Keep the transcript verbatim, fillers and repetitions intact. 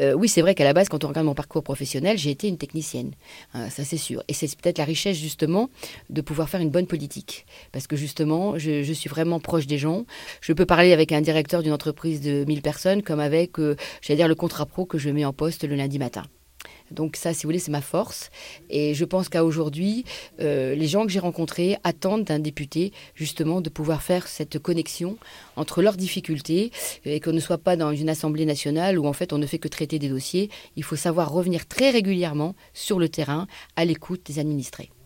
euh, oui, c'est vrai qu'à la base, quand on regarde mon parcours professionnel, j'ai été une technicienne. Hein, ça, c'est sûr. Et c'est peut-être la richesse, justement, de pouvoir faire une bonne politique. Parce que, justement, je, je suis vraiment proche des gens. Je peux parler avec un directeur d'une entreprise de mille personnes comme avec, euh, j'allais dire, le contrat pro que je mets en poste le lundi matin. Donc ça, si vous voulez, c'est ma force. Et je pense qu'à aujourd'hui, euh, les gens que j'ai rencontrés attendent d'un député, justement, de pouvoir faire cette connexion entre leurs difficultés et qu'on ne soit pas dans une assemblée nationale où, en fait, on ne fait que traiter des dossiers. Il faut savoir revenir très régulièrement sur le terrain, à l'écoute des administrés.